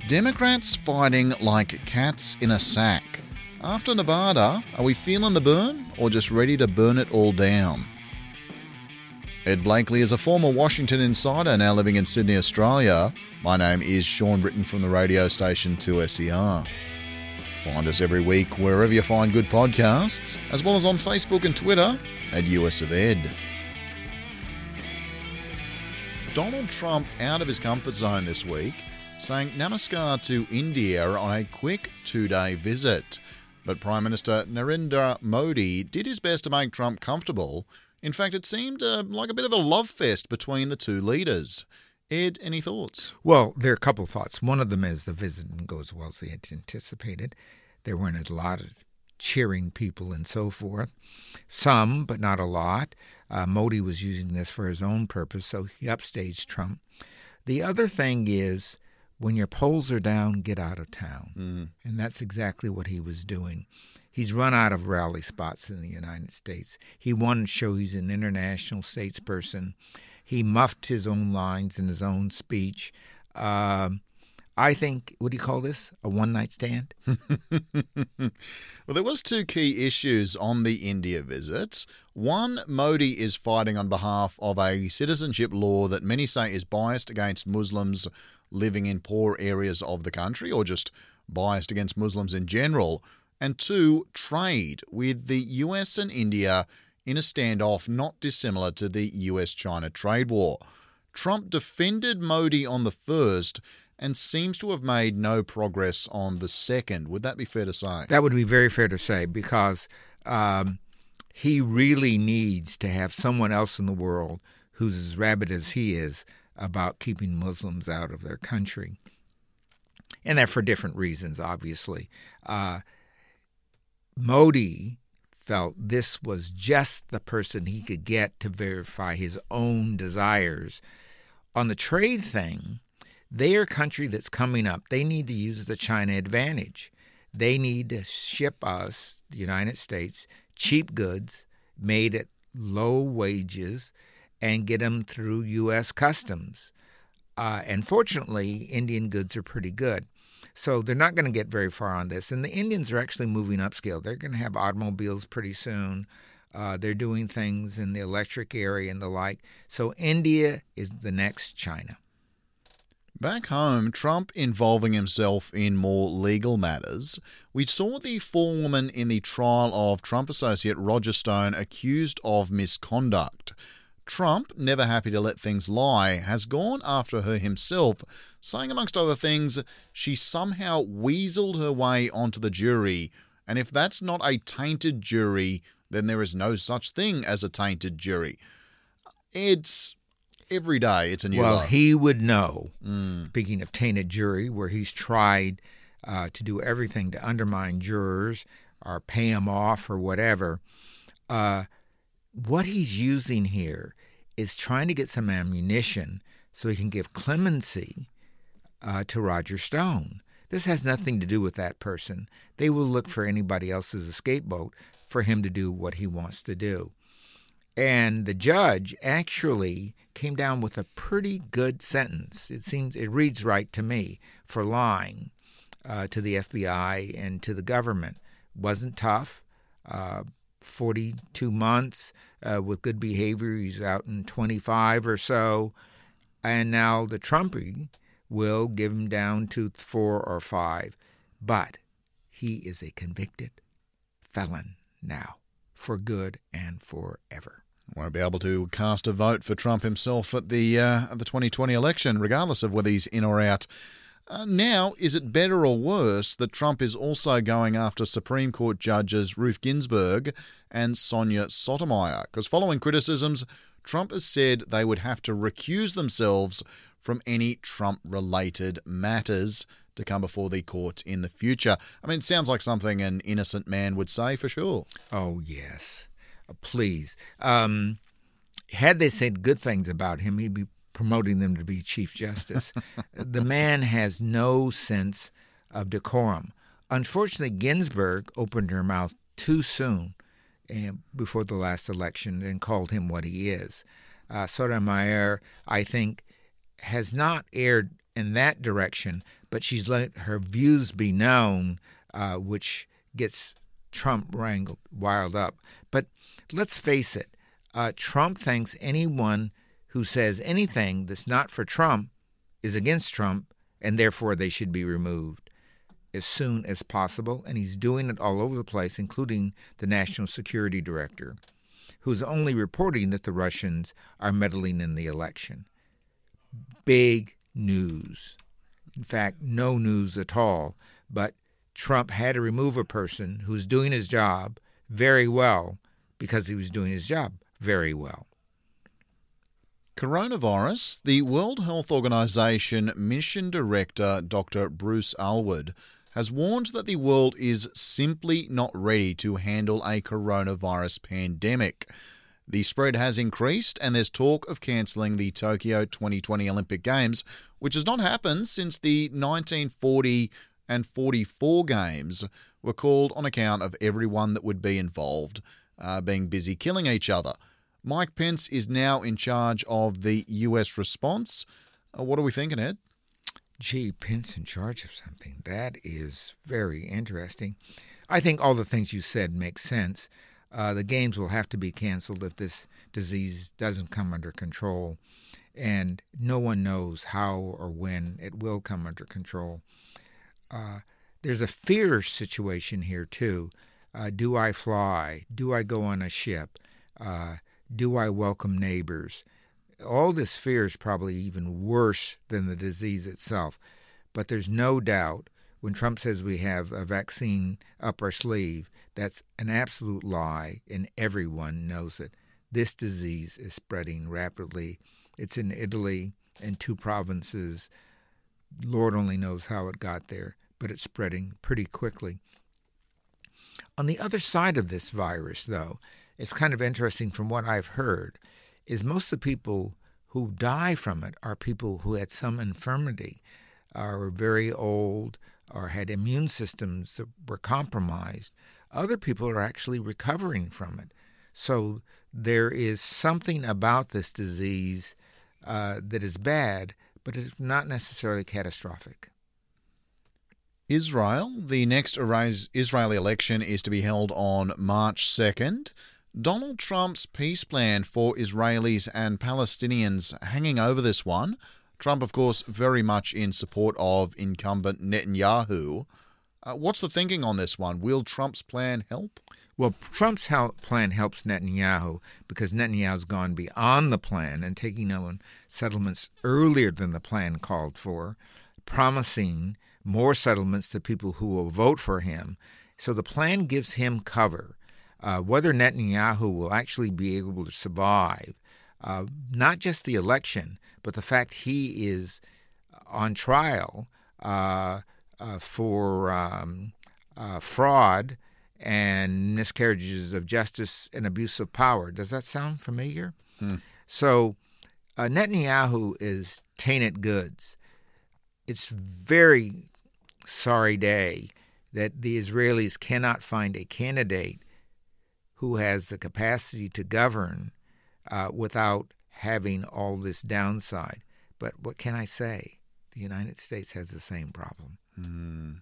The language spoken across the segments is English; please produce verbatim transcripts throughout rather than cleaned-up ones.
Democrats fighting like cats in a sack. After Nevada, are we feeling the burn or just ready to burn it all down? Ed Blakely is a former Washington insider now living in Sydney, Australia. My name is Sean Britton from the radio station two S E R. Find us every week wherever you find good podcasts, as well as on Facebook and Twitter at U S of Ed. Donald Trump out of his comfort zone this week, saying namaskar to India on a quick two-day visit. But Prime Minister Narendra Modi did his best to make Trump comfortable. In fact, it seemed uh, like a bit of a love fest between the two leaders. Ed, any thoughts? Well, there are a couple of thoughts. One of them is the visit didn't go as well as they had anticipated. There weren't a lot of cheering people and so forth. Some, but not a lot. Uh, Modi was using this for his own purpose, so he upstaged Trump. The other thing is, when your polls are down, get out of town. Mm. And that's exactly what he was doing. He's run out of rally spots in the United States. He wanted to show he's an international statesperson. He muffed his own lines in his own speech. Uh, I think, what do you call this? A one-night stand? Well, there was two key issues on the India visits. One, Modi is fighting on behalf of a citizenship law that many say is biased against Muslims living in poor areas of the country, or just biased against Muslims in general. And two, trade with the U S and India in a standoff not dissimilar to the U S China trade war. Trump defended Modi on the first and seems to have made no progress on the second. Would that be fair to say? That would be very fair to say, because um, he really needs to have someone else in the world who's as rabid as he is about keeping Muslims out of their country. And that for different reasons, obviously. Uh, Modi felt this was just the person he could get to verify his own desires. On the trade thing, they're a country that's coming up. They need to use the China advantage. They need to ship us, the United States, cheap goods made at low wages and get them through U S customs. Uh, and fortunately, Indian goods are pretty good. So they're not going to get very far on this. And the Indians are actually moving upscale. They're going to have automobiles pretty soon. Uh, they're doing things in the electric area and the like. So India is the next China. Back home, Trump involving himself in more legal matters. We saw the forewoman in the trial of Trump associate Roger Stone accused of misconduct. Trump, never happy to let things lie, has gone after her himself, saying, amongst other things, she somehow weaseled her way onto the jury, and if that's not a tainted jury, then there is no such thing as a tainted jury. It's every day, it's a new Well, low. He would know, mm. Speaking of tainted jury, where he's tried uh, to do everything to undermine jurors or pay them off or whatever, uh, what he's using here is trying to get some ammunition so he can give clemency uh, to Roger Stone. This has nothing to do with that person. They will look for anybody else as a scapegoat for him to do what he wants to do. And the judge actually came down with a pretty good sentence. It seems it reads right to me, for lying uh, to the F B I and to the government. Wasn't tough. Uh, forty-two months uh, with good behavior. He's out in twenty-five or so. And now the Trumpy will give him down to four or five. But he is a convicted felon now, for good and forever. Won't be able to cast a vote for Trump himself at the uh, at the twenty twenty election, regardless of whether he's in or out. Uh, now, is it better or worse that Trump is also going after Supreme Court judges Ruth Ginsburg and Sonia Sotomayor? Because following criticisms, Trump has said they would have to recuse themselves from any Trump-related matters to come before the court in the future. I mean, it sounds like something an innocent man would say for sure. Oh, yes. Uh, please. Um, had they said good things about him, he'd be promoting them to be Chief Justice. The man has no sense of decorum. Unfortunately, Ginsburg opened her mouth too soon uh, before the last election and called him what he is. Uh, Sotomayor, I think, has not erred in that direction, but she's let her views be known, uh, which gets Trump wrangled, wild up. But let's face it, uh, Trump thinks anyone who says anything that's not for Trump is against Trump, and therefore they should be removed as soon as possible. And he's doing it all over the place, including the National Security Director, who's only reporting that the Russians are meddling in the election. Big news. In fact, no news at all. But Trump had to remove a person who's doing his job very well because he was doing his job very well. Coronavirus. The World Health Organization Mission Director Doctor Bruce Aylward has warned that the world is simply not ready to handle a coronavirus pandemic. The spread has increased, and there's talk of cancelling the Tokyo twenty twenty Olympic Games, which has not happened since the nineteen forty and forty-four Games were called on account of everyone that would be involved uh, being busy killing each other. Mike Pence is now in charge of the U S response. Uh, what are we thinking, Ed? Gee, Pence in charge of something. That is very interesting. I think all the things you said make sense. Uh, the games will have to be canceled if this disease doesn't come under control, and no one knows how or when it will come under control. Uh, there's a fear situation here, too. Uh, do I fly? Do I go on a ship? Uh, do I welcome neighbors? All this fear is probably even worse than the disease itself. But there's no doubt when Trump says we have a vaccine up our sleeve, that's an absolute lie, and everyone knows it. This disease is spreading rapidly. It's in Italy and two provinces. Lord only knows how it got there, but it's spreading pretty quickly. On the other side of this virus, though, it's kind of interesting from what I've heard, is most of the people who die from it are people who had some infirmity, are very old, or had immune systems that were compromised. Other people are actually recovering from it. So there is something about this disease uh, that is bad, but it's not necessarily catastrophic. Israel. The next Israeli election is to be held on March second. Donald Trump's peace plan for Israelis and Palestinians hanging over this one. Trump, of course, very much in support of incumbent Netanyahu. Uh, what's the thinking on this one? Will Trump's plan help? Well, Trump's help plan helps Netanyahu because Netanyahu's gone beyond the plan and taking on settlements earlier than the plan called for, promising more settlements to people who will vote for him. So the plan gives him cover. Uh, whether Netanyahu will actually be able to survive, uh, not just the election, but the fact he is on trial uh, uh, for um, uh, fraud and miscarriages of justice and abuse of power. Does that sound familiar? Hmm. So uh, Netanyahu is tainted goods. It's very sorry day that the Israelis cannot find a candidate who has the capacity to govern uh, without having all this downside. But what can I say? The United States has the same problem. Hmm.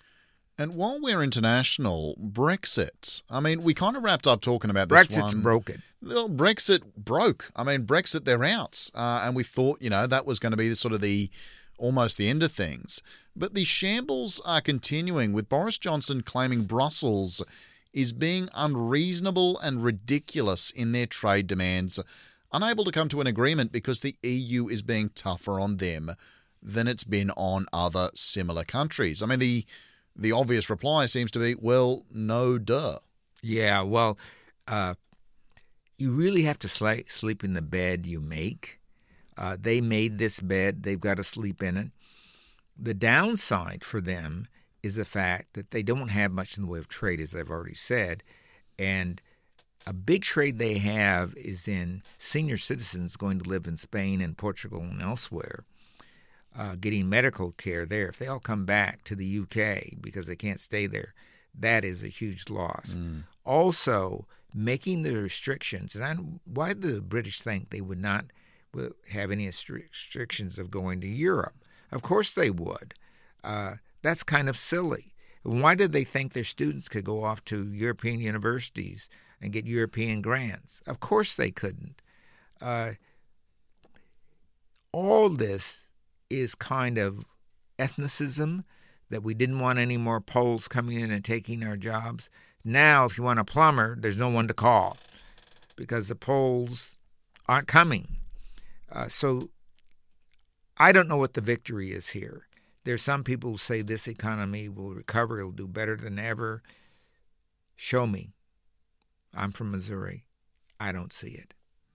And while we're international, Brexit. I mean, we kind of wrapped up talking about this Brexit's one. broken. Well, Brexit broke. I mean, Brexit, they're out. Uh, and we thought, you know, that was going to be sort of the almost the end of things. But the shambles are continuing, with Boris Johnson claiming Brussels is being unreasonable and ridiculous in their trade demands, unable to come to an agreement because the E U is being tougher on them than it's been on other similar countries. I mean, the the obvious reply seems to be, well, no duh. Yeah, well, uh, you really have to sli- sleep in the bed you make. Uh, they made this bed. They've got to sleep in it. The downside for them is the fact that they don't have much in the way of trade, as I've already said. And a big trade they have is in senior citizens going to live in Spain and Portugal and elsewhere, uh, getting medical care there. If they all come back to the U K because they can't stay there, that is a huge loss. Mm. Also, making the restrictions, and I, why do the British think they would not have any restrictions of going to Europe? Of course they would. Uh, that's kind of silly. Why did they think their students could go off to European universities and get European grants? Of course they couldn't. Uh, all this is kind of ethnicism, that we didn't want any more Poles coming in and taking our jobs. Now, if you want a plumber, there's no one to call because the Poles aren't coming. Uh, so I don't know what the victory is here. There's some people who say this economy will recover, it'll do better than ever. Show me. I'm from Missouri. I don't see it.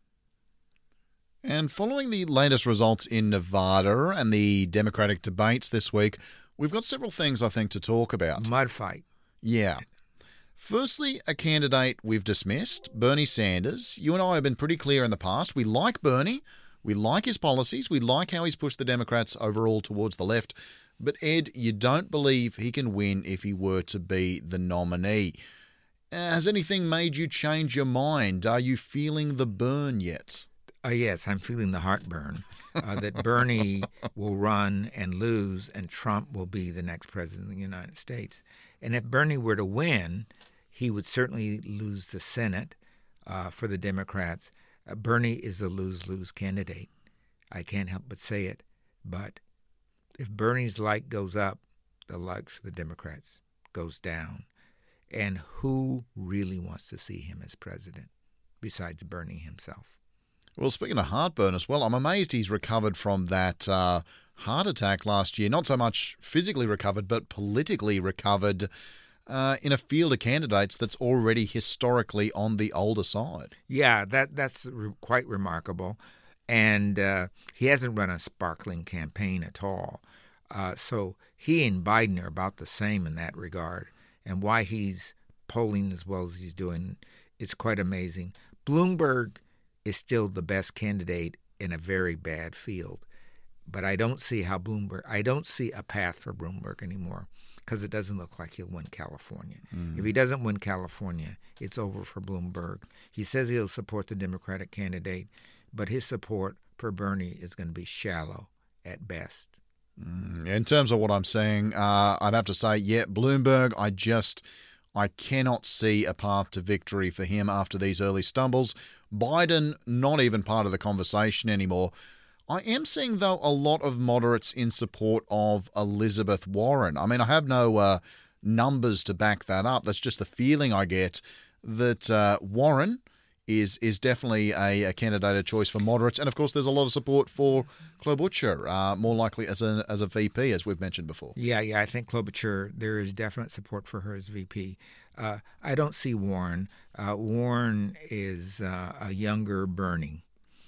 And following the latest results in Nevada and the Democratic debates this week, we've got several things, I think, to talk about. Mud fight. Yeah. Firstly, a candidate we've dismissed, Bernie Sanders. You and I have been pretty clear in the past. We like Bernie. We like his policies. We like how he's pushed the Democrats overall towards the left. But, Ed, you don't believe he can win if he were to be the nominee. Has anything made you change your mind? Are you feeling the burn yet? Uh, yes, I'm feeling the heartburn uh, that Bernie will run and lose and Trump will be the next president of the United States. And if Bernie were to win, he would certainly lose the Senate uh, for the Democrats. Uh, Bernie is a lose-lose candidate. I can't help but say it. But if Bernie's like goes up, the likes of the Democrats goes down. And who really wants to see him as president besides Bernie himself? Well, speaking of heartburn as well, I'm amazed he's recovered from that uh, heart attack last year. Not so much physically recovered, but politically recovered uh, in a field of candidates that's already historically on the older side. Yeah, that that's re- quite remarkable. And uh, he hasn't run a sparkling campaign at all. Uh, so he and Biden are about the same in that regard. And why he's polling as well as he's doing, it's quite amazing. Bloomberg is still the best candidate in a very bad field. But I don't see how Bloomberg, I don't see a path for Bloomberg anymore because it doesn't look like he'll win California. Mm. If he doesn't win California, it's over for Bloomberg. He says he'll support the Democratic candidate, but his support for Bernie is going to be shallow at best. Mm. In terms of what I'm saying, uh, I'd have to say, yeah, Bloomberg, I just, I cannot see a path to victory for him after these early stumbles. Biden, not even part of the conversation anymore. I am seeing, though, a lot of moderates in support of Elizabeth Warren. I mean, I have no uh, numbers to back that up. That's just the feeling I get that uh, Warren is is definitely a, a candidate of choice for moderates. And, of course, there's a lot of support for Klobuchar, uh, more likely as a, as a V P, as we've mentioned before. Yeah, yeah, I think Klobuchar, there is definite support for her as V P. Uh, I don't see Warren. Uh, Warren is uh, a younger Bernie.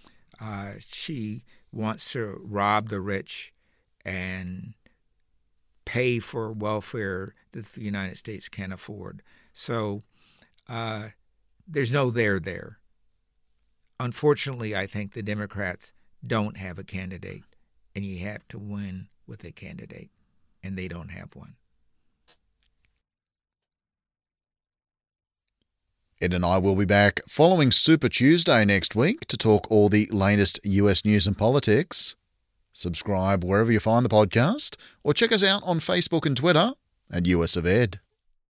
Uh, she wants to rob the rich and pay for welfare that the United States can't afford. So uh, there's no there there. Unfortunately, I think the Democrats don't have a candidate, and you have to win with a candidate, and they don't have one. Ed and I will be back following Super Tuesday next week to talk all the latest U S news and politics. Subscribe wherever you find the podcast, or check us out on Facebook and Twitter at U S of Ed.